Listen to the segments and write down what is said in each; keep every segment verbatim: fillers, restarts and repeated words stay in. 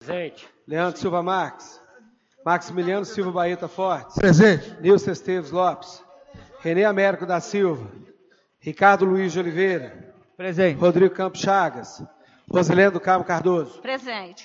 Presente. Leandro Silva Marques. Maximiliano Silva Baeta Fortes. Presente. Nilson Esteves Lopes. Renê Américo da Silva. Ricardo Luiz de Oliveira. Presente. Rodrigo Campos Chagas. Rosilene do Carmo Cardoso. Presente.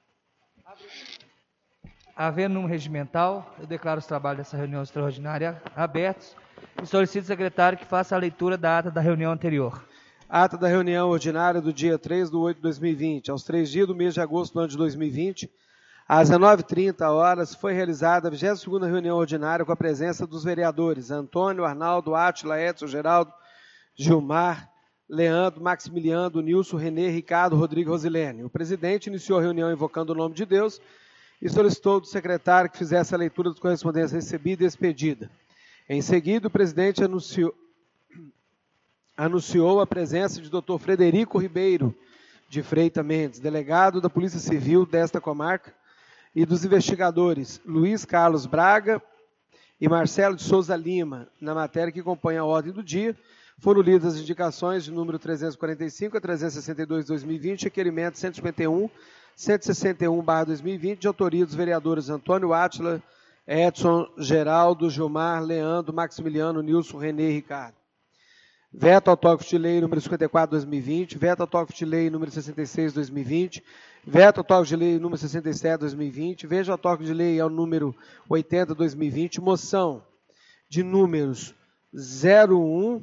Havendo número regimental, eu declaro os trabalhos dessa reunião extraordinária abertos e solicito ao secretário que faça a leitura da ata da reunião anterior. Ata da reunião ordinária do dia três de oito de dois mil e vinte, aos três dias do mês de agosto do ano de dois mil e vinte, às dezenove e trinta horas, foi realizada a vigésima segunda reunião ordinária com a presença dos vereadores Antônio, Arnaldo, Átila, Edson, Geraldo, Gilmar, Leandro, Maximiliano, Nilson, Renê, Ricardo, Rodrigo e Rosilene. O presidente iniciou a reunião invocando o nome de Deus e solicitou do secretário que fizesse a leitura das correspondências recebida e expedida. Em seguida, o presidente anunciou, anunciou a presença de doutor Frederico Ribeiro de Freitas Mendes, delegado da Polícia Civil desta comarca, e dos investigadores Luiz Carlos Braga e Marcelo de Souza Lima. Na matéria que acompanha a ordem do dia, foram lidas as indicações de número trezentos e quarenta e cinco a trezentos e sessenta e dois de dois mil e vinte, requerimento cento e cinquenta e um, cento e sessenta e um barra dois mil e vinte, de autoria dos vereadores Antônio Átila, Edson, Geraldo, Gilmar, Leandro, Maximiliano, Nilson, Renê e Ricardo. Veto ao tópico de lei número cinquenta e quatro de dois mil e vinte, veto ao tópico de lei número sessenta e seis de dois mil e vinte, veto ao tópico de lei número sessenta e sete de dois mil e vinte, vejo ao tópico de lei ao número oitenta de dois mil e vinte, moção de números zero um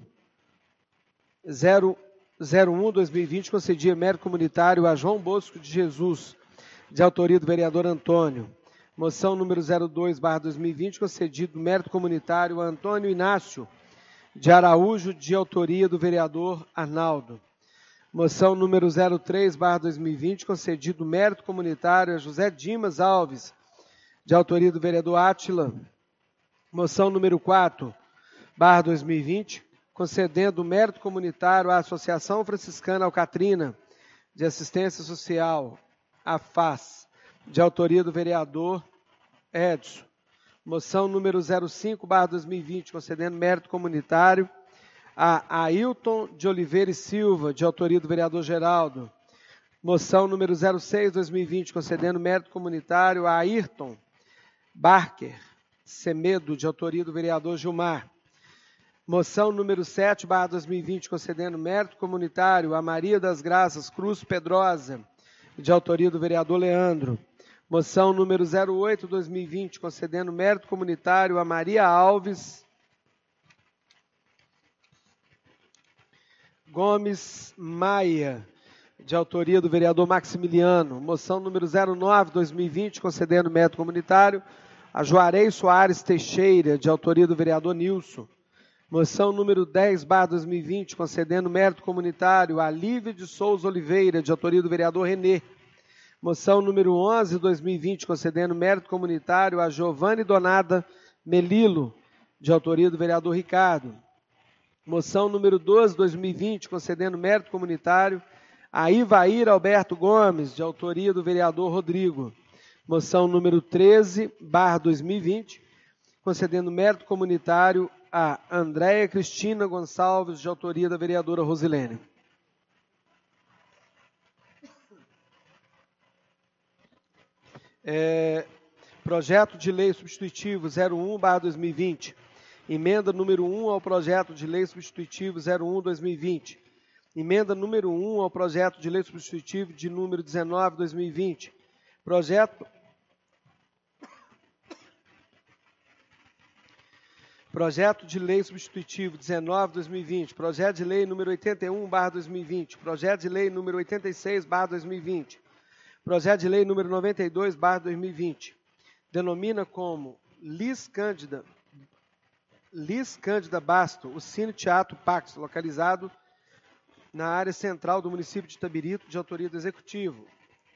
de dois mil e vinte, concedia mérito comunitário a João Bosco de Jesus, de autoria do vereador Antônio. Moção número zero dois barra dois mil e vinte, concedido mérito comunitário a Antônio Inácio de Araújo, de autoria do vereador Arnaldo. Moção número zero três barra dois mil e vinte, concedido mérito comunitário a José Dimas Alves, de autoria do vereador Átila. Moção número quatro barra dois mil e vinte, concedendo mérito comunitário à Associação Franciscana Alcatrina de Assistência Social, a F A S, de autoria do vereador Edson. Moção número zero cinco barra dois mil e vinte, concedendo mérito comunitário a Ailton de Oliveira e Silva, de autoria do vereador Geraldo. Moção número zero seis barra dois mil e vinte, concedendo mérito comunitário a Ayrton Barker Semedo, de autoria do vereador Gilmar. Moção número sete barra dois mil e vinte, concedendo mérito comunitário a Maria das Graças Cruz Pedrosa, de autoria do vereador Leandro. Moção número zero oito barra dois mil e vinte, concedendo mérito comunitário a Maria Alves Gomes Maia, de autoria do vereador Maximiliano. Moção número zero nove barra dois mil e vinte, concedendo mérito comunitário a Juarez Soares Teixeira, de autoria do vereador Nilson. Moção número dez barra dois mil e vinte, concedendo mérito comunitário a Lívia de Souza Oliveira, de autoria do vereador Renê. Moção número onze barra dois mil e vinte, concedendo mérito comunitário a Giovanni Donada Melilo, de autoria do vereador Ricardo. Moção número doze barra dois mil e vinte, concedendo mérito comunitário a Ivair Alberto Gomes, de autoria do vereador Rodrigo. Moção número treze barra dois mil e vinte, concedendo mérito comunitário a Andréia Cristina Gonçalves, de autoria da vereadora Rosilene. É, projeto de lei substitutivo zero um barra dois mil e vinte. Emenda número um ao projeto de lei substitutivo zero um barra dois mil e vinte. Emenda número um ao projeto de lei substitutivo de número dezenove barra dois mil e vinte. Projeto... Projeto de lei substitutivo dezenove barra dois mil e vinte, projeto de lei número oitenta e um barra dois mil e vinte, projeto de lei número oitenta e seis barra dois mil e vinte, projeto de lei número noventa e dois barra dois mil e vinte. Denomina como Liz Cândida, Liz Cândida Basto, o Cine Teatro Pax, localizado na área central do município de Itabirito, de autoria do Executivo.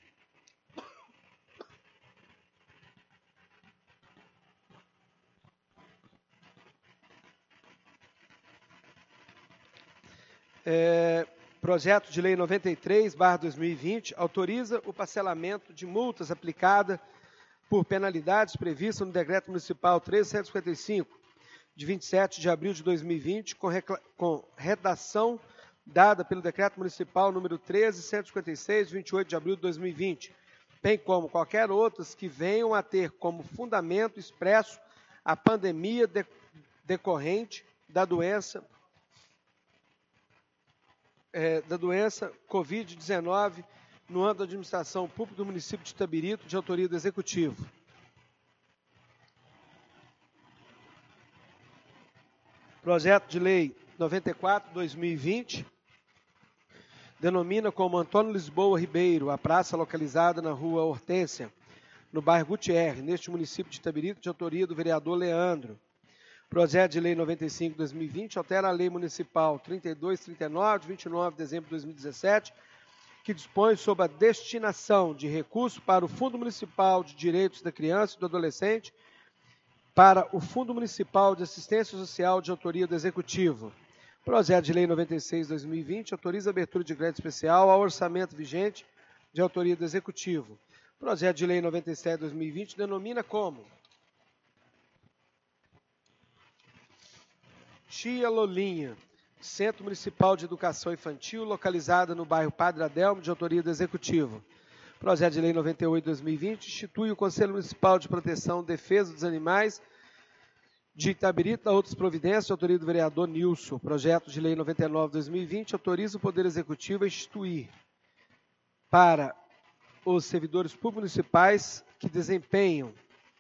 É, projeto de lei noventa e três barra dois mil e vinte autoriza o parcelamento de multas aplicada por penalidades previstas no Decreto Municipal treze mil cento e cinquenta e cinco, de vinte e sete de abril de dois mil e vinte, com, com redação dada pelo Decreto Municipal número treze mil cento e cinquenta e seis, de vinte e oito de abril de dois mil e vinte, bem como qualquer outras que venham a ter como fundamento expresso a pandemia de, decorrente da doença, é, da doença covid dezenove no âmbito da administração pública do município de Itabirito, de autoria do Executivo. Projeto de Lei noventa e quatro, dois mil e vinte, denomina como Antônio Lisboa Ribeiro a praça localizada na rua Hortência, no bairro Gutierre, neste município de Itabirito, de autoria do vereador Leandro. Projeto de Lei noventa e cinco, dois mil e vinte, altera a Lei Municipal trinta e dois, trinta e nove, de vinte e nove de dezembro de dois mil e dezessete, que dispõe sobre a destinação de recursos para o Fundo Municipal de Direitos da Criança e do Adolescente, para o Fundo Municipal de Assistência Social de autoria do Executivo. Projeto de Lei noventa e seis, dois mil e vinte, autoriza a abertura de crédito especial ao orçamento vigente de autoria do Executivo. Projeto de Lei noventa e sete, dois mil e vinte, denomina como Tia Lolinha, Centro Municipal de Educação Infantil, localizada no bairro Padre Adelmo, de autoria do Executivo. Projeto de Lei noventa e oito, dois mil e vinte, institui o Conselho Municipal de Proteção e Defesa dos Animais de Itabirito, da outras providências, de autoria do vereador Nilson. Projeto de Lei noventa e nove, dois mil e vinte, autoriza o Poder Executivo a instituir para os servidores públicos municipais que desempenham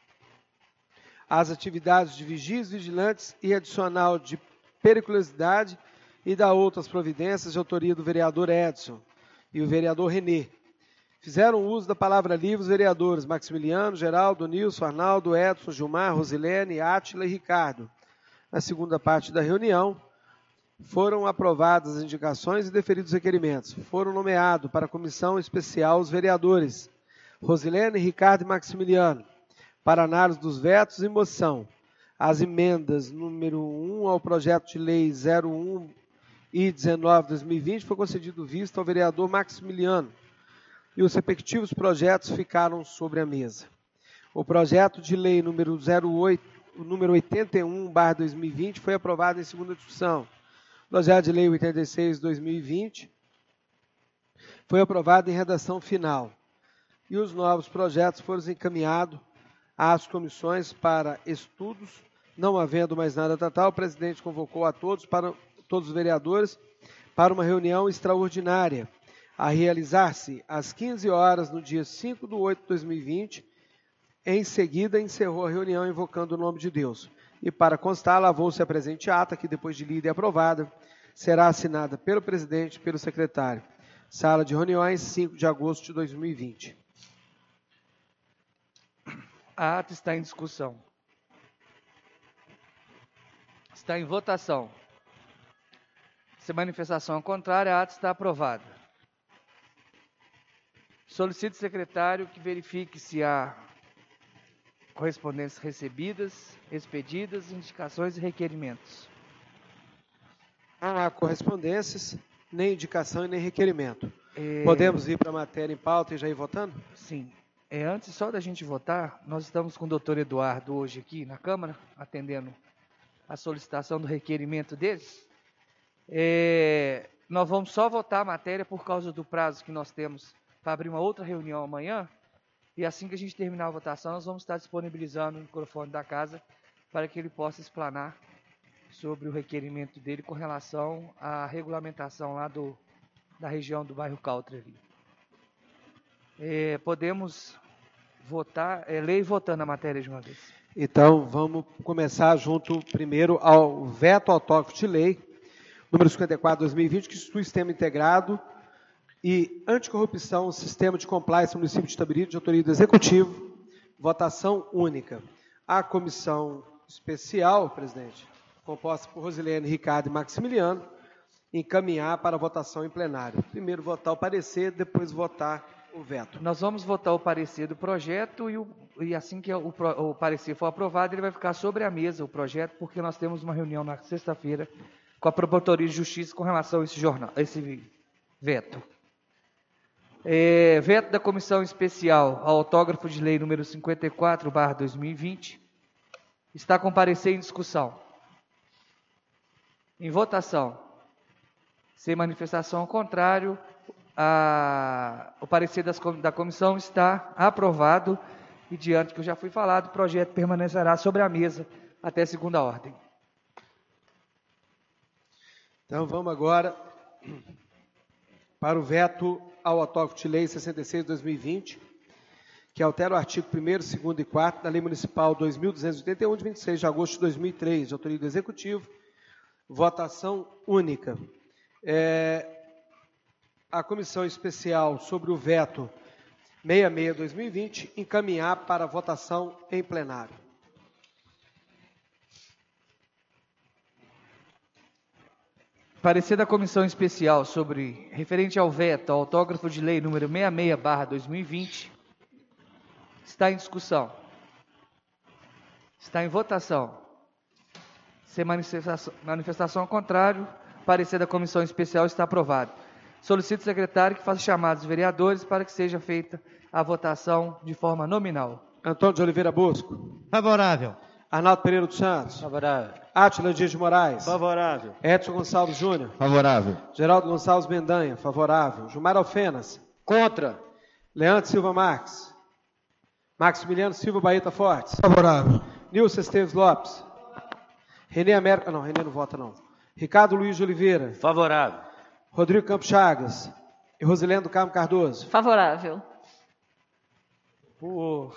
as atividades de vigias, vigilantes e adicional de periculosidade e da outras providências, de autoria do vereador Edson e o vereador Renê. Fizeram uso da palavra livre os vereadores Maximiliano, Geraldo, Nilson, Arnaldo, Edson, Gilmar, Rosilene, Átila e Ricardo. Na segunda parte da reunião, foram aprovadas as indicações e deferidos os requerimentos. Foram nomeados para a comissão especial os vereadores Rosilene, Ricardo e Maximiliano, para análise dos vetos e moção. As emendas número um ao projeto de lei zero um e dezenove de dois mil e vinte foi concedido vista ao vereador Maximiliano, e os respectivos projetos ficaram sobre a mesa. O projeto de lei número, zero oito, número oitenta e um barra dois mil e vinte foi aprovado em segunda discussão. O projeto de lei oitenta e seis barra dois mil e vinte foi aprovado em redação final. E os novos projetos foram encaminhados às comissões para estudos. Não havendo mais nada a tratar, o presidente convocou a todos, para, todos os vereadores para uma reunião extraordinária a realizar-se às quinze horas no dia cinco de oito de dois mil e vinte. Em seguida, encerrou a reunião invocando o nome de Deus. E para constar, lavou-se a presente ata, que depois de lida e aprovada, será assinada pelo presidente e pelo secretário. Sala de reuniões, cinco de agosto de dois mil e vinte. A ata está em discussão. Está em votação. Se manifestação contrária, a ata está aprovada. Solicito ao secretário que verifique se há correspondências recebidas, expedidas, indicações e requerimentos. Não há correspondências, nem indicação e nem requerimento. É... Podemos ir para a matéria em pauta e já ir votando? Sim. É, antes só da gente votar, nós estamos com o doutor Eduardo hoje aqui na Câmara, atendendo a solicitação do requerimento deles. É, nós vamos só votar a matéria por causa do prazo que nós temos para abrir uma outra reunião amanhã. E assim que a gente terminar a votação, nós vamos estar disponibilizando o microfone da casa para que ele possa explanar sobre o requerimento dele com relação à regulamentação lá do, da região do bairro Caltra ali. É, podemos votar, é, ler e votando a matéria de uma vez. Então, vamos começar junto primeiro ao veto autógrafo de lei, número cinquenta e quatro, dois mil e vinte, que institui o Sistema Integrado e Anticorrupção, Sistema de Compliance no município de Itabirito, de autoria do Executivo, votação única. A comissão especial, presidente, composta por Rosilene, Ricardo e Maximiliano, encaminhar para votação em plenário. Primeiro votar o parecer, depois votar o veto. Nós vamos votar o parecer do projeto e, o, e assim que o, o parecer for aprovado, ele vai ficar sobre a mesa, o projeto, porque nós temos uma reunião na sexta-feira com a Promotoria de Justiça com relação a esse, jornal, a esse veto. É, veto da Comissão Especial ao autógrafo de lei número cinquenta e quatro barra dois mil e vinte. Está com parecer em discussão. Em votação. Sem manifestação ao contrário, a, o parecer das, da comissão está aprovado e, diante do que eu já fui falado, o projeto permanecerá sobre a mesa até segunda ordem. Então, vamos agora para o veto ao autógrafo de lei sessenta e seis de dois mil e vinte, que altera o artigo primeiro, segundo e quarto da Lei Municipal dois mil duzentos e oitenta e um, de vinte e seis de agosto de dois mil e três, de autoria do Executivo. Votação única. É, a Comissão Especial sobre o veto sessenta e seis de dois mil e vinte encaminhar para votação em plenário. Parecer da Comissão Especial sobre, referente ao veto ao autógrafo de lei número sessenta e seis barra dois mil e vinte, está em discussão. Está em votação. Sem manifestação, manifestação ao contrário, parecer da Comissão Especial está aprovado. Solicito ao secretário que faça chamados dos vereadores para que seja feita a votação de forma nominal. Antônio de Oliveira Bosco. Favorável. Arnaldo Pereira dos Santos. Favorável. Átila Dias de Moraes. Favorável. Edson Gonçalves Júnior. Favorável. Geraldo Gonçalves Mendanha. Favorável. Gilmar Alfenas. Contra. Leandro Silva Marques. Maximiliano Silva Baeta Fortes. Favorável. Nilson Esteves Lopes. Renê América. Não, Renê não vota não. Ricardo Luiz de Oliveira. Favorável. Rodrigo Campos Chagas. E Rosilene do Carmo Cardoso. Favorável. Por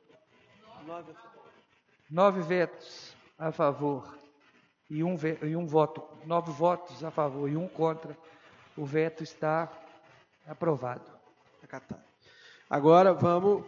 nove vetos a favor e um, ve- e um voto, nove votos a favor e um contra, o veto está aprovado. Acatado. Agora vamos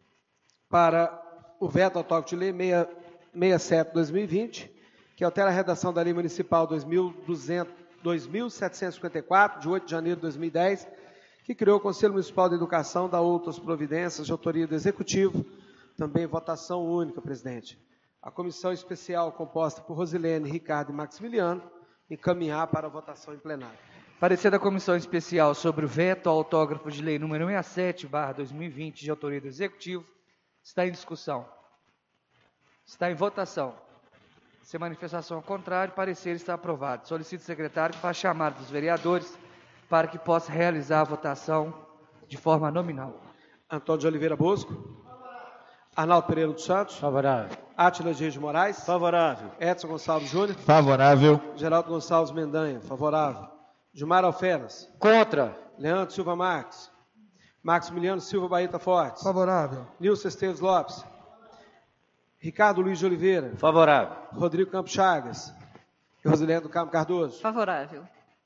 para o veto ao autógrafo de lei sessenta e sete de dois mil e vinte, que altera a redação da Lei Municipal dois mil setecentos e cinquenta e quatro, de oito de janeiro de dois mil e dez, que criou o Conselho Municipal de Educação, da outras providências de autoria do Executivo, também votação única, presidente. A comissão especial, composta por Rosilene, Ricardo e Maximiliano, encaminhar para a votação em plenário. Parecer da Comissão Especial sobre o veto ao autógrafo de lei número sessenta e sete barra dois mil e vinte, de autoria do Executivo, está em discussão. Está em votação. Sem manifestação ao contrário, parecer está aprovado. Solicito ao secretário que faça chamada dos vereadores para que possa realizar a votação de forma nominal. Antônio de Oliveira Bosco. Arnaldo Pereira dos Santos. Favorável. Átila Dias de Moraes. Favorável. Edson Gonçalves Júnior. Favorável. Geraldo Gonçalves Mendanha. Favorável. Gilmar Alfenas. Contra. Leandro Silva Marques. Maximiliano Silva Baeta Fortes. Favorável. Nilson Esteves Lopes. Ricardo Luiz de Oliveira. Favorável. Rodrigo Campos Chagas. E Rosilene do Carmo Cardoso. Favorável.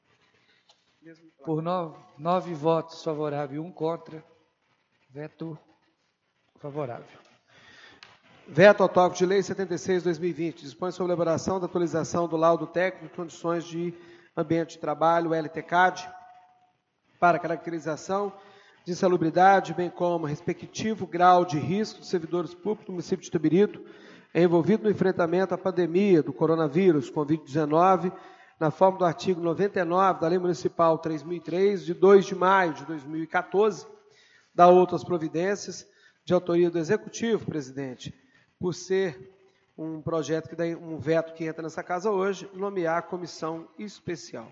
Por nove, nove votos favoráveis e um contra, veto favorável. Veto ao autógrafo de lei setenta e seis de dois mil e vinte. Dispõe sobre a elaboração da atualização do laudo técnico de condições de ambiente de trabalho, L T C A D, para caracterização de insalubridade, bem como respectivo grau de risco dos servidores públicos do município de Itabirito, envolvido no enfrentamento à pandemia do coronavírus, covid dezenove, na forma do artigo noventa e nove da Lei Municipal três mil e três, de dois de maio de dois mil e quatorze, da outras providências, de autoria do Executivo, presidente, por ser um projeto que dá um veto que entra nessa casa hoje, nomear a comissão especial.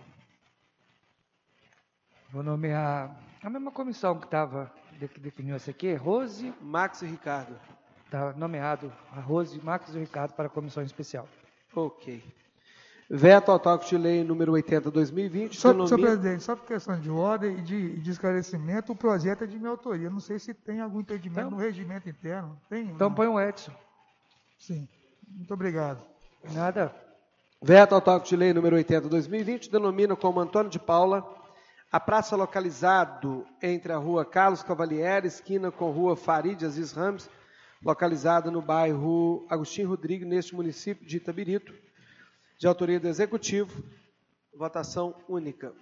Vou nomear a mesma comissão que estava, que definiu essa aqui, Rose, Max e Ricardo. está nomeado a Rose, Marcos e Ricardo para a comissão especial. Ok. Veto ao autógrafo de lei número oitenta de dois mil e vinte. Só, denomina... Senhor presidente, só por questão de ordem e de, de esclarecimento, o projeto é de minha autoria. Não sei se tem algum impedimento Então- no regimento interno. Tem? Então Não? põe o Edson. Sim. Muito obrigado. Nada. Veto ao autógrafo de lei número oitenta de dois mil e vinte denomina como Antônio de Paula a praça localizado entre a rua Carlos Cavalieri, esquina com rua Farid Aziz Ramos, localizada no bairro Agostinho Rodrigues, neste município de Itabirito, de autoria do Executivo, votação única.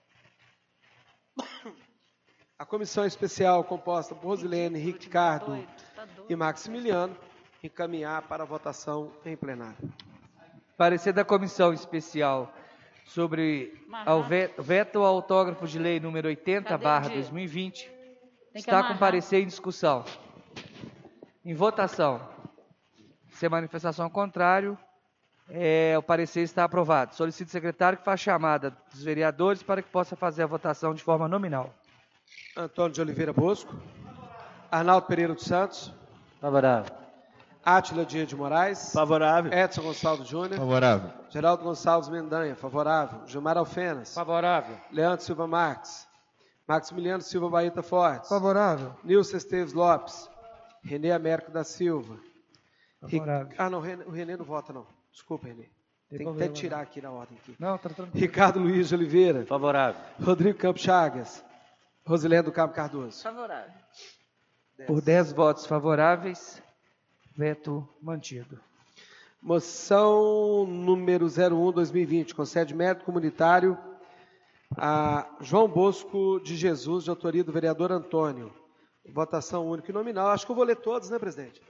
A comissão especial, composta por Rosilene, Ricardo e Maximiliano, encaminhar para a votação em plenário. Parecer da comissão especial sobre ao ve- veto ao autógrafo de lei número oitenta Cadê, barra Di? dois mil e vinte, Tem que está com amarrar. parecer em discussão. Em votação. Sem manifestação ao contrário, é, o parecer está aprovado. Solicito ao secretário que faça chamada dos vereadores para que possa fazer a votação de forma nominal. Antônio de Oliveira Bosco. Arnaldo Pereira dos Santos. Favorável. Átila Dias de Moraes. Favorável. Edson Gonçalves Júnior. Favorável. Geraldo Gonçalves Mendanha. Favorável. Gilmar Alfenas. Favorável. Leandro Silva Marques. Maximiliano Silva Baeta Fortes. Favorável. Nilson Esteves Lopes. Renê Américo da Silva. Favorável. Ric- Ah, não, o Renê, o Renê não vota, não. Desculpa, Renê. Tem que até problema, tirar aqui na ordem. Aqui. Não, tá tranquilo. Ricardo Luiz de Oliveira. Favorável. Rodrigo Campos Chagas. Rosilene do Cabo Cardoso. Favorável. Por dez votos favoráveis, veto mantido. Moção número zero um, dois mil e vinte, concede mérito comunitário a João Bosco de Jesus, de autoria do vereador Antônio. Votação única e nominal. Acho que eu vou ler todos, né, presidente?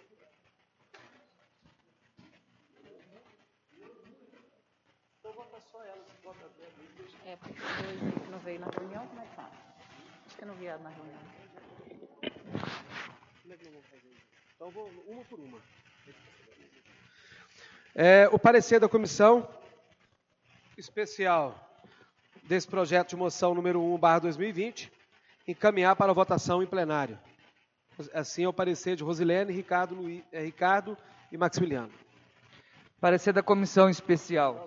É, porque hoje não veio na reunião, como é que faz? Acho que eu não vi ela na reunião. Como é que nós vamos fazer isso? Então, vou uma por uma. É, o parecer da comissão especial desse projeto de moção número um, barra dois mil e vinte, encaminhar para a votação em plenário. Assim é o parecer de Rosilene, Ricardo, Luiz, é, Ricardo e Maximiliano. Parecer da comissão especial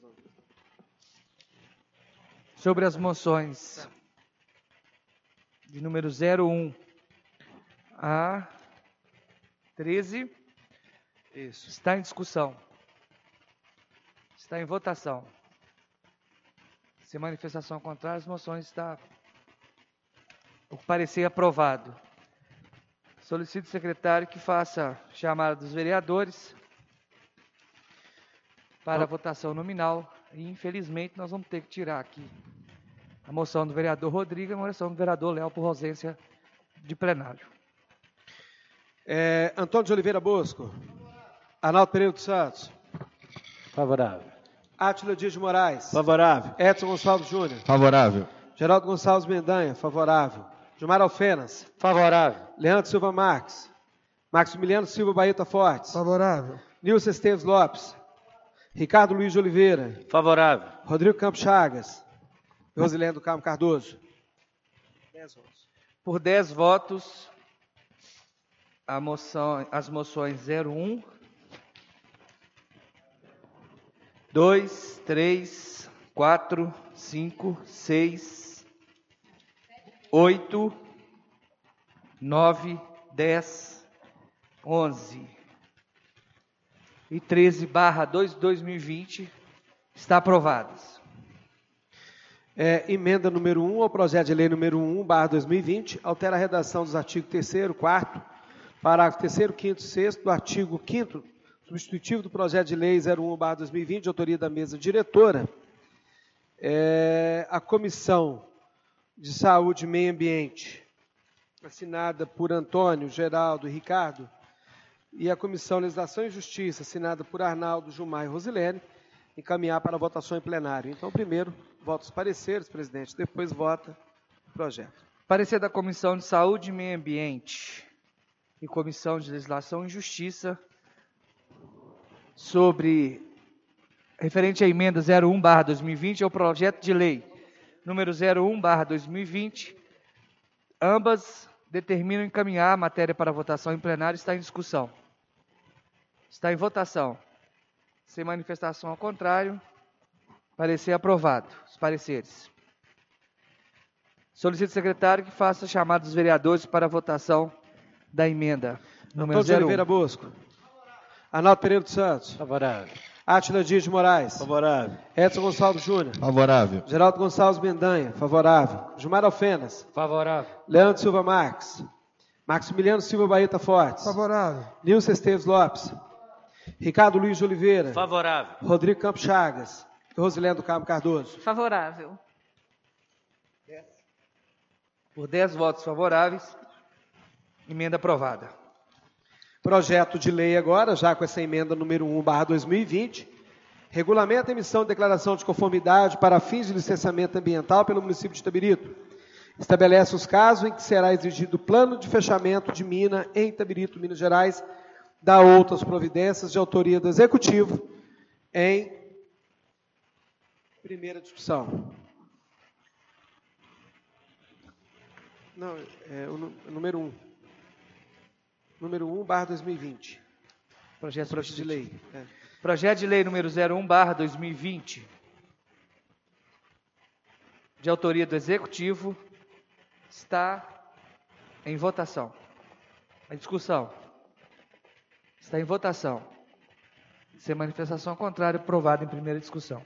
sobre as moções de número zero um a treze Isso. está em discussão. Está em votação. Se manifestação contrária, as moções está o parecer aprovado. Solicito ao secretário que faça chamada dos vereadores para a votação nominal. E, infelizmente, nós vamos ter que tirar aqui a moção do vereador Rodrigo e a moção do vereador Léo por ausência de plenário. É, Antônio de Oliveira Bosco. Arnaldo Pereira dos Santos. Favorável. Átila Dias de Moraes. Favorável. Edson Gonçalves Júnior. Favorável. Geraldo Gonçalves Mendanha. Favorável. Gilmar Alfenas. Favorável. Leandro Silva Marques. Maximiliano Silva Baeta Fortes. Favorável. Nilson Esteves Lopes. Ricardo Luiz de Oliveira. Favorável. Rodrigo Campos Chagas. Rosilene do Cabo Cardoso. Dez votos. Por dez votos, a moção, as moções zero um, dois, três, quatro, cinco, seis, oito, nove, dez, onze e treze barra dois de dois mil e vinte está aprovadas. É, emenda número um ao projeto de lei número um, barra dois mil e vinte, altera a redação dos artigos terceiro, quarto, parágrafo terceiro, quinto e sexto do artigo quinto, substitutivo do projeto de lei zero um, barra dois mil e vinte, de autoria da mesa diretora. É, a Comissão de Saúde e Meio Ambiente, assinada por Antônio, Geraldo e Ricardo, e a Comissão de Legislação e Justiça, assinada por Arnaldo, Gilmar e Rosilene, encaminhar para a votação em plenário. Então, primeiro, vota os pareceres, presidente, depois vota o projeto. Parecer da Comissão de Saúde e Meio Ambiente e Comissão de Legislação e Justiça sobre, referente à emenda zero um barra dois mil e vinte, ao projeto de lei número zero um barra dois mil e vinte, ambas determinam encaminhar a matéria para votação em plenário e está em discussão. Está em votação. Sem manifestação ao contrário, parecer aprovado. Os pareceres. Solicito ao secretário que faça a chamada dos vereadores para a votação da emenda número Antônio de zero um. Oliveira Bosco. Arnaldo Pereira dos Santos. Favorável. Átila Dias de Moraes. Favorável. Edson Gonçalves Júnior. Favorável. Geraldo Gonçalves Mendanha. Favorável. Gilmar Alfenas. Favorável. Leandro Silva Marques. Maximiliano Silva Baeta Fortes. Favorável. Nilson Esteves Lopes. Ricardo Luiz de Oliveira. Favorável. Rodrigo Campos Chagas. E Rosilene do Cabo Cardoso. Favorável. Por dez votos favoráveis, emenda aprovada. Projeto de lei agora, já com essa emenda número um, barra dois mil e vinte, regulamenta a emissão de declaração de conformidade para fins de licenciamento ambiental pelo município de Itabirito. Estabelece os casos em que será exigido plano de fechamento de mina em Itabirito, Minas Gerais, dá outras providências de autoria do Executivo em primeira discussão. Não, é o nu- número um. Número um, barra dois mil e vinte. Projeto, Projeto de lei. É. Projeto de lei número zero um barra dois mil e vinte, de autoria do Executivo, está em votação. A discussão. Está em votação. Sem manifestação contrária, aprovado em primeira discussão.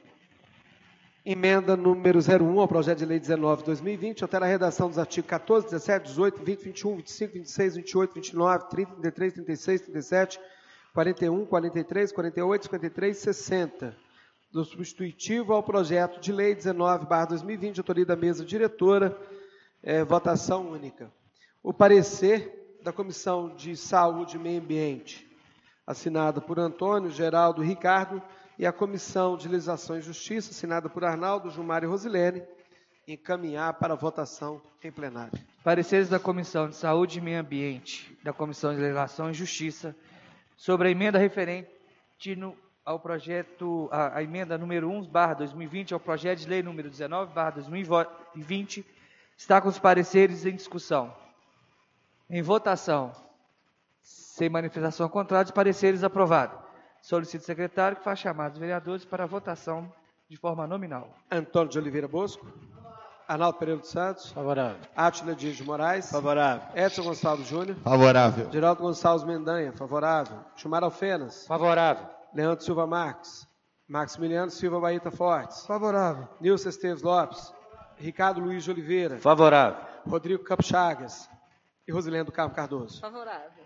Emenda número zero um ao projeto de lei dezenove barra dois mil e vinte, altera a redação dos artigos quatorze, dezessete, dezoito, vinte, vinte e um, vinte e cinco, vinte e seis, vinte e oito, vinte e nove, trinta, trinta e três, trinta e seis, trinta e sete, quarenta e um, quarenta e três, quarenta e oito, cinquenta e três, sessenta. Do substitutivo ao projeto de lei dezenove barra dois mil e vinte, autoria da mesa diretora, é, votação única. O parecer da Comissão de Saúde e Meio Ambiente, assinada por Antônio, Geraldo e Ricardo, e a Comissão de Legislação e Justiça, assinada por Arnaldo, Gilmar e Rosilene, encaminhar para votação em plenário. Pareceres da Comissão de Saúde e Meio Ambiente, da Comissão de Legislação e Justiça, sobre a emenda referente no, ao projeto, a, a emenda número um barra dois mil e vinte, ao projeto de lei número dezenove barra dois mil e vinte, está com os pareceres em discussão. Em votação, sem manifestação contrária, os pareceres aprovados. Solicito ao secretário que faça chamar os vereadores para a votação de forma nominal. Antônio de Oliveira Bosco. Arnaldo Pereira dos Santos. Favorável. Átila Dias de Moraes. Favorável. Edson Gonçalves Júnior. Favorável. Geraldo Gonçalves Mendanha. Favorável. Gilmar Alfenas. Favorável. Leandro Silva Marques. Maximiliano Silva Baeta Fortes. Favorável. Nilson Esteves Lopes. Ricardo Luiz de Oliveira. Favorável. Rodrigo Campos Chagas. E Rosilene do Carmo Cardoso. Favorável.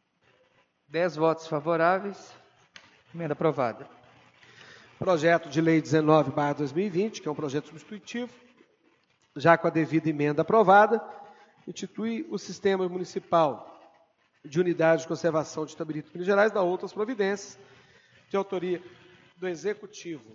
Dez votos favoráveis. Emenda aprovada. Projeto de lei dezenove barra dois mil e vinte, que é um projeto substitutivo, já com a devida emenda aprovada, institui o Sistema Municipal de Unidade de Conservação de Itabirito, Minas Gerais, da outras providências, de autoria do Executivo.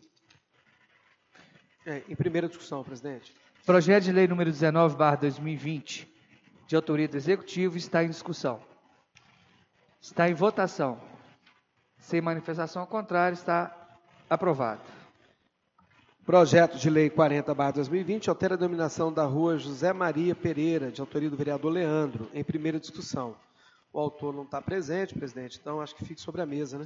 É, em primeira discussão, presidente. Projeto de lei número dezenove barra dois mil e vinte, de autoria do Executivo, está em discussão. Está em votação. Sem manifestação contrária, está aprovado. Projeto de lei quarenta barra dois mil e vinte altera a denominação da rua José Maria Pereira, de autoria do vereador Leandro, em primeira discussão. O autor não está presente, presidente, então acho que fique sobre a mesa, né?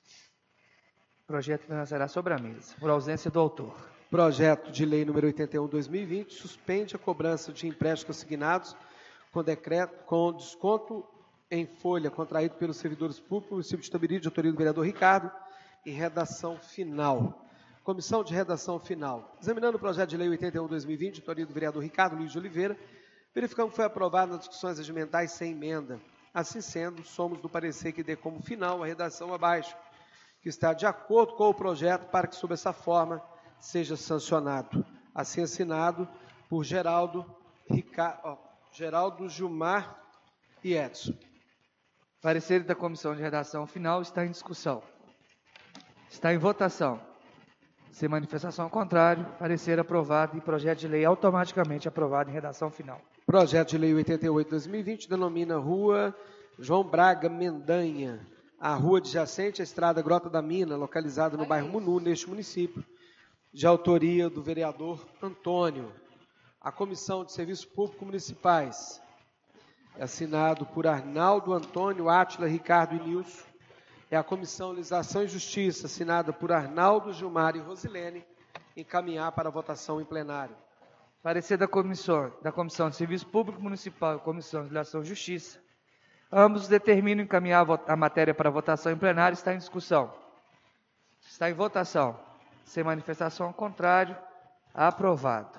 O projeto será sobre a mesa, por ausência do autor. Projeto de lei número oitenta e um barra dois mil e vinte suspende a cobrança de empréstimos assignados com decreto com desconto em folha contraído pelos servidores públicos do município de Itabirito, de autoria do vereador Ricardo, em redação final. Comissão de redação final. Examinando o projeto de lei oitenta e um barra dois mil e vinte, de autoria do vereador Ricardo Luiz de Oliveira, verificamos que foi aprovado nas discussões regimentais sem emenda. Assim sendo, somos do parecer que dê como final a redação abaixo, que está de acordo com o projeto para que, sob essa forma, seja sancionado. Assim assinado por Geraldo, Ricardo, ó, Geraldo, Gilmar e Edson. Parecer da Comissão de Redação Final está em discussão. Está em votação. Sem manifestação contrária, parecer aprovado e projeto de lei automaticamente aprovado em redação final. Projeto de lei oitenta e oito barra dois mil e vinte denomina Rua João Braga Mendanha, a rua adjacente à Estrada Grota da Mina, localizada no bairro Munu, neste município, de autoria do vereador Antônio. A Comissão de Serviços Públicos Municipais, assinado por Arnaldo, Antônio, Átila, Ricardo e Nilson. É a Comissão de Legislação e Justiça, assinada por Arnaldo, Gilmar e Rosilene, encaminhar para votação em plenário. Parecer da Comissão, da Comissão de Serviço Público Municipal e Comissão de Legislação e Justiça. Ambos determinam encaminhar a, vot- a matéria para votação em plenário. Está em discussão. Está em votação. Sem manifestação contrária, aprovado.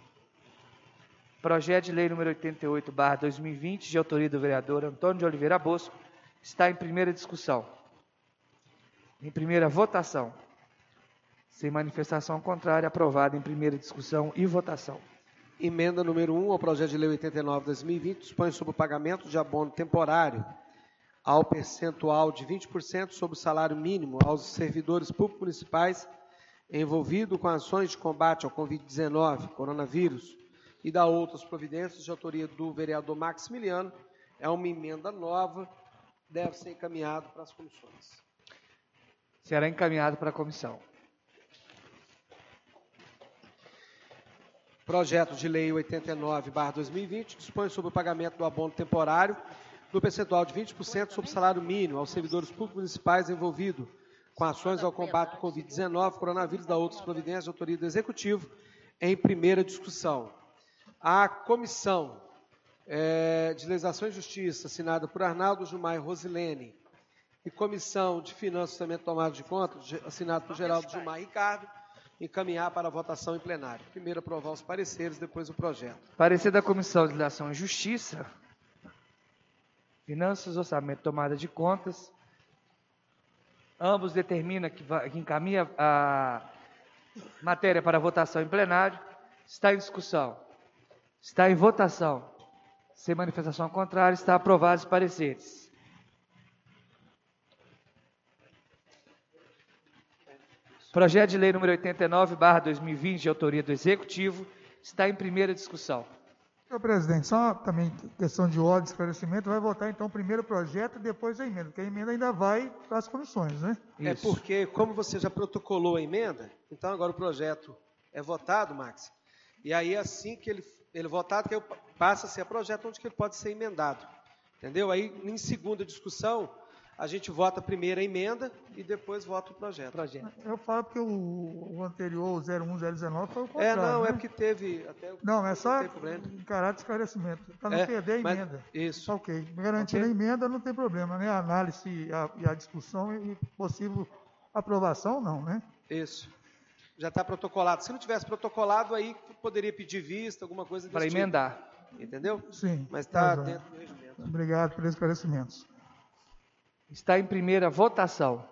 Projeto de lei número oitenta e oito barra dois mil e vinte, de autoria do vereador Antônio de Oliveira Bosco, está em primeira discussão. Em primeira votação. Sem manifestação contrária, aprovado em primeira discussão e votação. Emenda número um ao projeto de lei oitenta e nove barra dois mil e vinte dispõe sobre o pagamento de abono temporário ao percentual de vinte por cento sobre o salário mínimo aos servidores públicos municipais envolvidos com ações de combate ao covid dezenove, coronavírus, e da outras providências de autoria do vereador Maximiliano. É uma emenda nova, deve ser encaminhado para as comissões. Será encaminhado para a comissão. Projeto de Lei oitenta e nove barra dois mil e vinte dispõe sobre o pagamento do abono temporário do percentual de vinte por cento sobre o salário mínimo aos servidores públicos municipais envolvidos com ações ao combate do covid dezenove, coronavírus e da outras providências de autoria do Executivo, em primeira discussão. A Comissão é, de Legislação e Justiça, assinada por Arnaldo Gilmar e Rosilene, e Comissão de Finanças e Orçamento Tomado de Conta, assinado por Geraldo Gilmar e Ricardo, encaminhar para a votação em plenário. Primeiro aprovar os pareceres, depois o projeto. Parecer da Comissão de Legislação e Justiça, Finanças, Orçamento, Tomada de Contas. Ambos determinam que, vai, que encaminha a matéria para votação em plenário. Está em discussão. Está em votação. Sem manifestação contrária, está aprovados os pareceres. Projeto de Lei número oitenta e nove barra dois mil e vinte, de autoria do Executivo, está em primeira discussão. Senhor presidente, só também questão de ordem, esclarecimento, vai votar então o primeiro projeto e depois a emenda, porque a emenda ainda vai para as comissões, né? É Isso. porque, como você já protocolou a emenda, então agora o projeto é votado, Max, e aí assim que ele, ele votado, que passa a ser projeto onde que ele pode ser emendado, entendeu? Aí, em segunda discussão, a gente vota primeiro a emenda e depois vota o projeto. Projeto. Eu falo porque o, o anterior, o zero um zero dezenove, foi o É, contrário. não, né? é porque teve... Até, Não, é só não tem problema. em caráter de esclarecimento, para não É, perder a mas- emenda. Isso. Tá ok. Garantindo Ok. a emenda não tem problema, né? A análise e a, e a discussão e possível aprovação, não, né? Isso. Já está protocolado. Se não tivesse protocolado, aí poderia pedir vista, alguma coisa desse Para tipo. emendar. Entendeu? Sim. Mas está Tá, dentro do regimento. Obrigado pelos esclarecimentos. Está em primeira votação.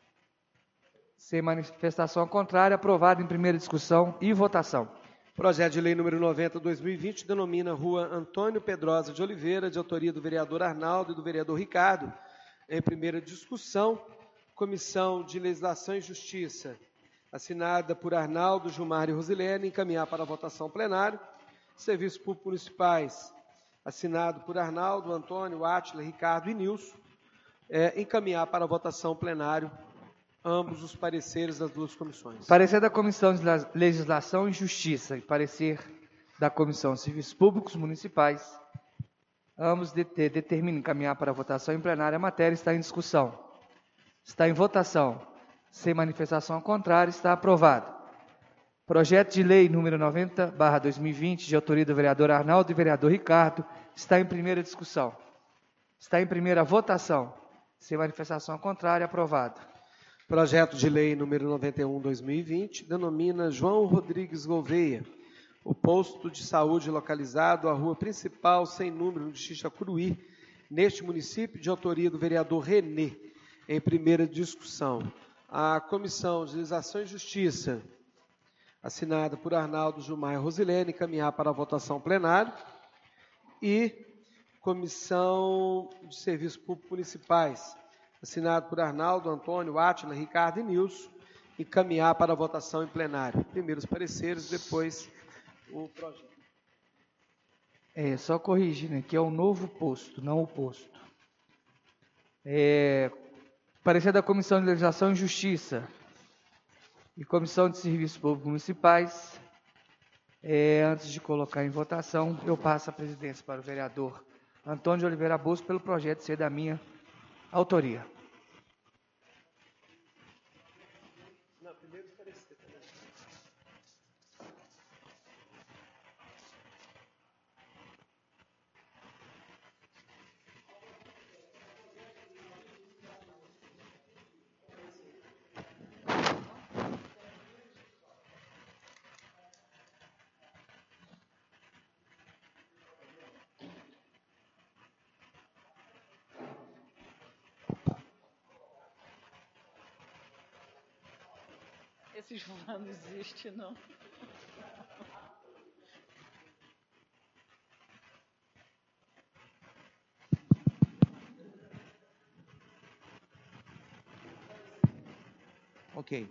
Sem manifestação contrária, aprovado em primeira discussão e votação. Projeto de Lei número noventa barra dois mil e vinte denomina Rua Antônio Pedrosa de Oliveira, de autoria do vereador Arnaldo e do vereador Ricardo. Em primeira discussão, Comissão de Legislação e Justiça, assinada por Arnaldo, Gilmar e Rosilene, encaminhar para a votação plenário. Serviços Públicos Municipais, assinado por Arnaldo, Antônio, Átila, Ricardo e Nilson, é, encaminhar para a votação plenário ambos os pareceres das duas comissões. Parecer da Comissão de Legislação e Justiça e parecer da Comissão de Serviços Públicos Municipais, ambos de, de, determinam encaminhar para a votação em plenário. A matéria está em discussão. Está em votação. Sem manifestação contrária, está aprovado. Projeto de Lei número noventa barra dois mil e vinte, de autoria do vereador Arnaldo e vereador Ricardo, está em primeira discussão. Está em primeira votação. Sem manifestação contrária, aprovado. Projeto de Lei número noventa e um barra dois mil e vinte denomina João Rodrigues Gouveia, o posto de saúde localizado à rua principal sem número no distrito de Acuruí, neste município, de autoria do vereador Renê, em primeira discussão. A Comissão de Legislação e Justiça, assinada por Arnaldo, Gilmar e Rosilene, encaminhar para a votação plenária. E Comissão de Serviços Públicos Municipais, assinado por Arnaldo, Antônio, Átila, Ricardo e Nilson, encaminhar para a votação em plenário. Primeiro os pareceres, depois o projeto. É, só corrigindo aqui, é o novo posto, não o posto. É, parecer da Comissão de Legislação e Justiça e Comissão de Serviços Públicos Municipais, é, antes de colocar em votação, eu passo a presidência para o vereador Antônio de Oliveira Bosco, pelo projeto ser da minha autoria. Esse João não existe, não. Ok.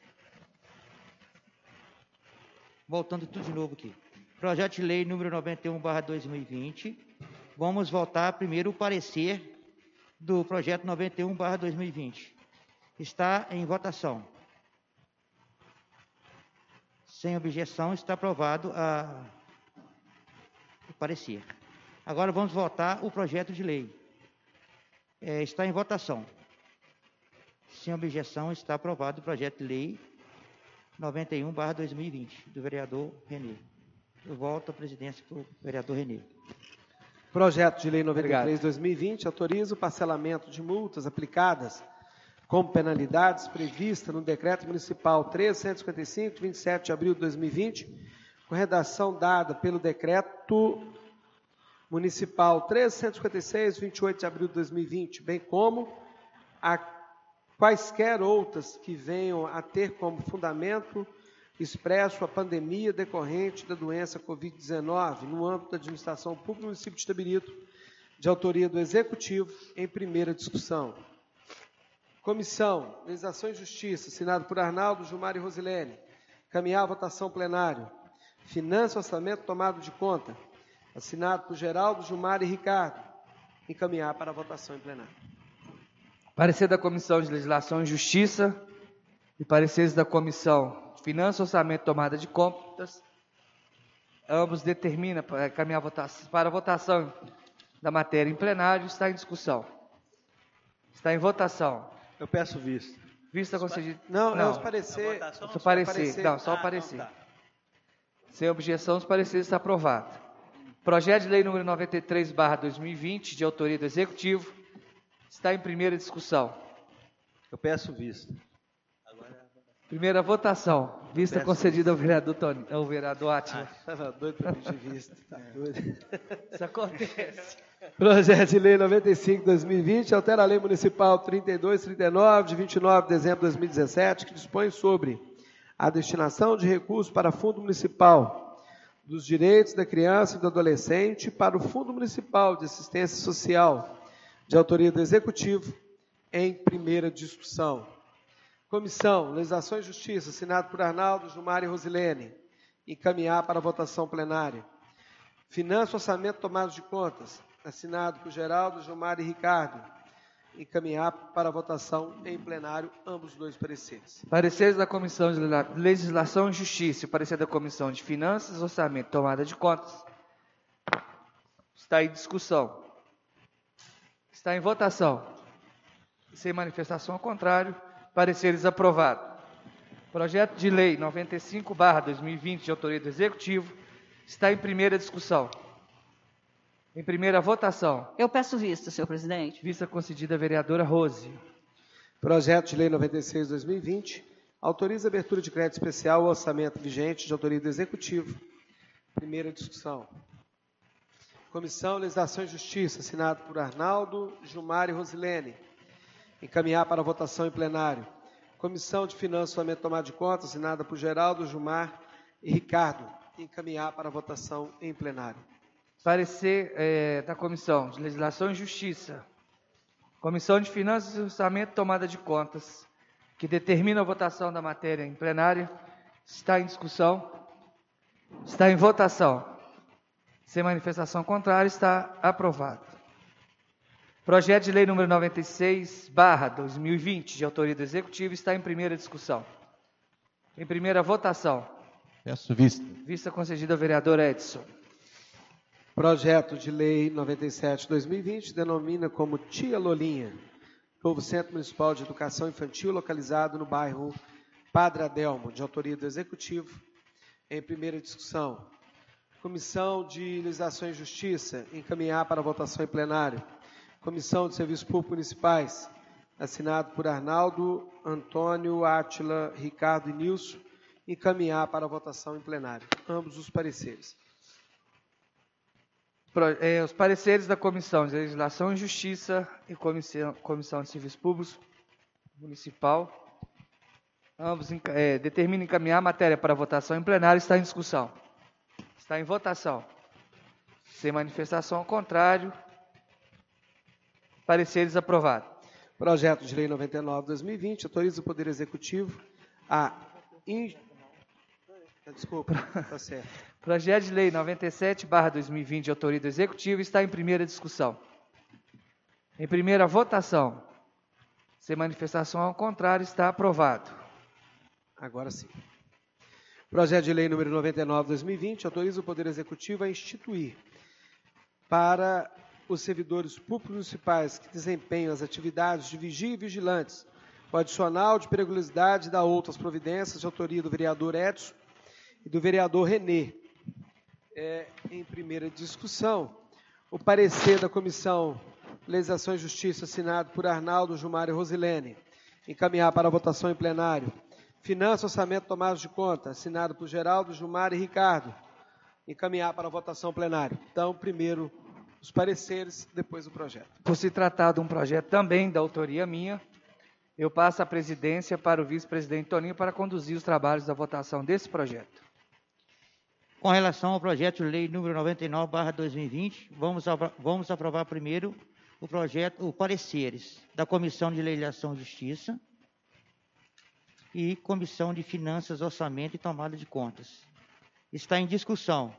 Voltando tudo de novo aqui. Projeto de Lei número noventa e um barra dois mil e vinte. Vamos votar primeiro o parecer do projeto noventa e um barra dois mil e vinte. Está em votação. Sem objeção, está aprovado a... o parecer. Agora vamos votar o projeto de lei. É, está em votação. Sem objeção, está aprovado o projeto de lei noventa e um barra dois mil e vinte, do vereador Renê. Eu volto à presidência para o vereador Renê. Projeto de lei noventa e três barra dois mil e vinte autoriza o parcelamento de multas aplicadas como penalidades prevista no Decreto Municipal trezentos e cinquenta e cinco, de vinte e sete de abril de dois mil e vinte, com redação dada pelo Decreto Municipal trezentos e cinquenta e seis, de vinte e oito de abril de dois mil e vinte, bem como a quaisquer outras que venham a ter como fundamento expresso a pandemia decorrente da doença covid dezenove no âmbito da administração pública do município de Itabirito, de autoria do Executivo, em primeira discussão. Comissão, Legislação e Justiça, assinado por Arnaldo, Gilmar e Rosilene. Caminhar a votação plenário. Finanças e Orçamento tomado de conta, assinado por Geraldo, Gilmar e Ricardo. Encaminhar para a votação em plenário. Parecer da Comissão de Legislação e Justiça e pareceres da Comissão de Finanças e Orçamento tomada de contas, ambos determinam para caminhar a votação, para a votação da matéria em plenário. Está em discussão. Está em votação. Eu peço vista. Vista concedida. Não, Não. é os parecer. Só parecer. parecer. Não, só Ah, o parecer. então tá. Sem objeção, os pareceres estão aprovados. Projeto de lei número noventa e três barra dois mil e vinte, de autoria do Executivo, está em primeira discussão. Eu peço vista. Primeira votação. Vista Peço concedida ao vereador Tony, ao vereador Átila. Estava doido para pedir vista. Tá doido. Isso acontece. Projeto de lei noventa e cinco barra dois mil e vinte altera a lei municipal trinta e dois trinta e nove, de vinte e nove de dezembro de dois mil e dezessete, que dispõe sobre a destinação de recursos para Fundo Municipal dos Direitos da Criança e do Adolescente para o Fundo Municipal de Assistência Social, de autoria do Executivo, em primeira discussão. Comissão, Legislação e Justiça, assinado por Arnaldo, Gilmar e Rosilene. Encaminhar para a votação plenária. Finanças e Orçamento tomados de contas, assinado por Geraldo, Gilmar e Ricardo. Encaminhar para a votação em plenário ambos os dois pareceres. Pareceres da Comissão de Legislação e Justiça e parecer da Comissão de Finanças e Orçamento tomada de contas, está em discussão. Está em votação. Sem manifestação ao contrário, pareceres aprovados. Projeto de lei noventa e cinco barra dois mil e vinte, de autoria do Executivo, está em primeira discussão. Em primeira votação. Eu peço vista, senhor presidente. Vista concedida à vereadora Rose. Projeto de lei noventa e seis barra dois mil e vinte autoriza a abertura de crédito especial ao orçamento vigente, de autoria do Executivo. Primeira discussão. Comissão, Legislação e Justiça, assinado por Arnaldo, Gilmar e Rosilene. Encaminhar para a votação em plenário. Comissão de Finanças e Orçamento tomado de conta, assinada por Geraldo, Gilmar e Ricardo. Encaminhar para a votação em plenário. Parecer é, da Comissão de Legislação e Justiça. Comissão de Finanças e Orçamento tomada de contas, que determina a votação da matéria em plenária, está em discussão. Está em votação. Sem manifestação contrária, está aprovado. Projeto de lei número noventa e seis barra dois mil e vinte, de autoria do Executivo, está em primeira discussão. Em primeira votação. Peço vista. Vista concedida ao vereador Edson. Projeto de lei noventa e sete barra dois mil e vinte denomina como Tia Lolinha, novo Centro Municipal de Educação Infantil, localizado no bairro Padre Adelmo, de autoria do Executivo, em primeira discussão. Comissão de Legislação e Justiça, encaminhar para votação em plenário. Comissão de Serviços Públicos Municipais, assinado por Arnaldo, Antônio, Átila, Ricardo e Nilson, encaminhar para votação em plenário. Ambos os pareceres. Pro, é, os pareceres da Comissão de Legislação e Justiça e Comissão, Comissão de Serviços Públicos Municipal, ambos é, determinam encaminhar a matéria para votação em plenário. Está em discussão. Está em votação. Sem manifestação ao contrário, pareceres aprovados. Projeto de lei noventa e nove barra dois mil e vinte autoriza o Poder Executivo a... In... Desculpa, está certo. Projeto de lei noventa e sete barra dois mil e vinte, de autoria do Executivo, está em primeira discussão. Em primeira votação. Sem manifestação ao contrário, está aprovado. Agora sim. Projeto de Lei número noventa e nove, dois mil e vinte, autoriza o Poder Executivo a instituir para os servidores públicos municipais que desempenham as atividades de vigia e vigilantes o adicional de periculosidade da outras providências de autoria do vereador Edson e do vereador Renê. É, em primeira discussão, o parecer da Comissão Legislação e Justiça, assinado por Arnaldo, Gilmar e Rosilene, encaminhar para a votação em plenário. Finanças, Orçamento, Tomadas de Conta, assinado por Geraldo, Gilmar e Ricardo, encaminhar para a votação plenário. Então, primeiro os pareceres, depois o projeto. Por se tratar de um projeto também da autoria minha, eu passo a presidência para o vice-presidente Toninho para conduzir os trabalhos da votação desse projeto. Com relação ao projeto de lei número noventa e nove barra dois mil e vinte, vamos, vamos aprovar primeiro o projeto, o pareceres da Comissão de Legislação e Justiça e Comissão de Finanças, Orçamento e Tomada de Contas. Está em discussão.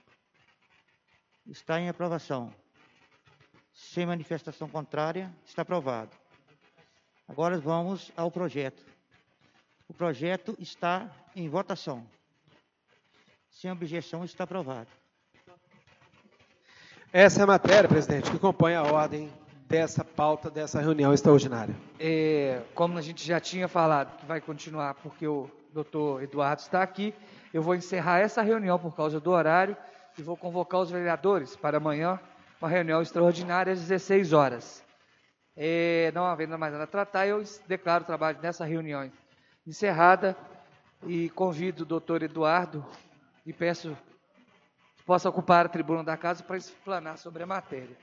Está em aprovação. Sem manifestação contrária, está aprovado. Agora vamos ao projeto. O projeto está em votação. Sem objeção, está aprovado. Essa é a matéria, presidente, que compõe a ordem dessa pauta, dessa reunião extraordinária. É, como a gente já tinha falado, que vai continuar porque o doutor Eduardo está aqui, eu vou encerrar essa reunião por causa do horário e vou convocar os vereadores para amanhã, uma reunião extraordinária às dezesseis horas. É, não havendo mais nada a tratar, eu declaro o trabalho dessa reunião encerrada e convido o doutor Eduardo e peço que possa ocupar a tribuna da casa para explanar sobre a matéria.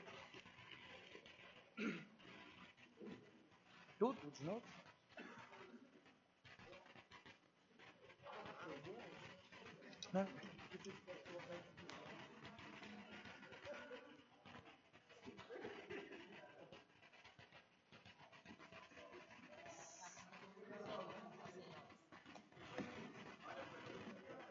Tudo de novo? Não.